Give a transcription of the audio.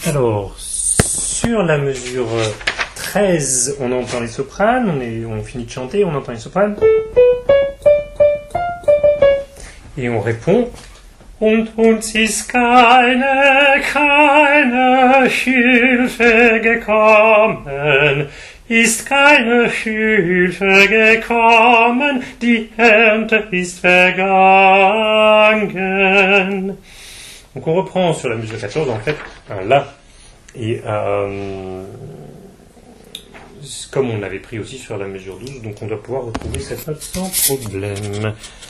Alors, sur la mesure 13, on entend les sopranes, on finit de chanter, on entend les sopranes. Et on répond. Und uns ist keine Hilfe gekommen, ist keine Hilfe gekommen, die Ernte ist vergangen. Donc on reprend sur la mesure 14, en fait, un La. Et comme on l'avait pris aussi sur la mesure 12, donc on doit pouvoir retrouver cette note sans problème.